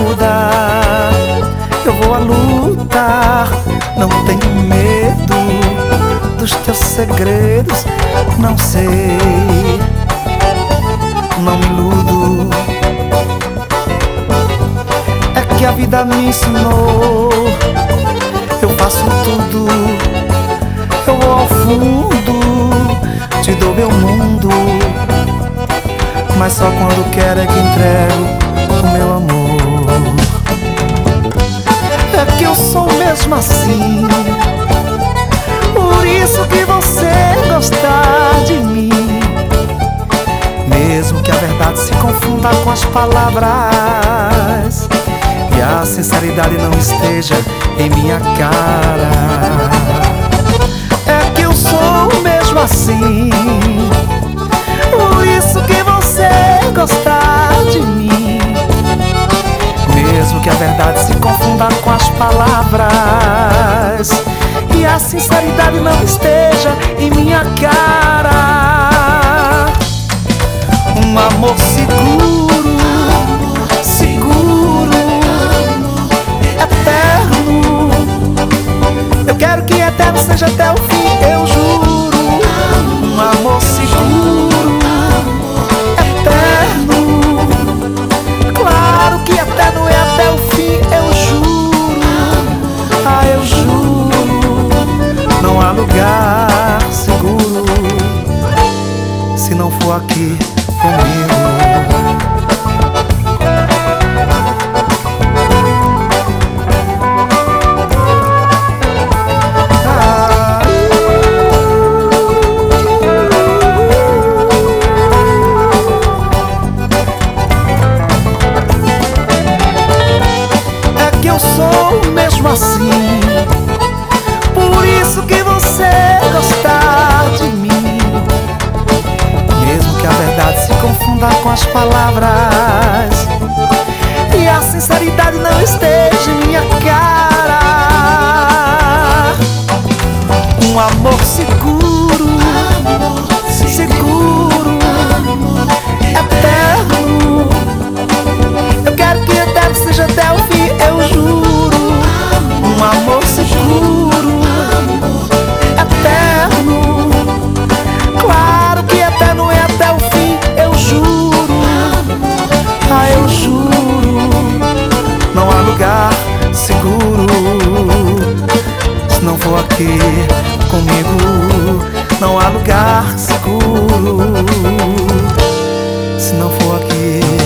mudar. Eu vou à luta, não tenho medo dos teus segredos. Não sei, não me iludo. É que a vida me ensinou. Eu faço tudo, eu vou ao fundo, te dou meu mundo, mas só quando quero é que entrego o meu amor. É que eu sou mesmo assim, por isso que você gostar de mim, mesmo que a verdade se confunda com as palavras e a sinceridade não esteja em minha cara. É que eu sou mesmo assim, por isso que você gostar de mim, mesmo que a verdade se confunda com as palavras e a sinceridade não esteja em minha cara. Um amor seguro, seguro, eterno. Eu quero que eterno seja até o fim, eu juro. Um amor seguro, eterno. Claro que eterno é até o fim, eu juro. Ah, eu juro. Não há lugar seguro se não for aqui comigo. Eu sou mesmo assim, por isso que você gostar de mim, mesmo que a verdade se confunda com as palavras e a sinceridade não esteja em minha cara. Um amor seguro, seguro, eterno. Eu quero que eterno seja até o fim, eu juro. Um amor seguro, eterno. Claro que eterno é até o fim, eu juro. Ah, eu juro. Não há lugar seguro se não for aqui comigo. Não há lugar seguro se não for aqui.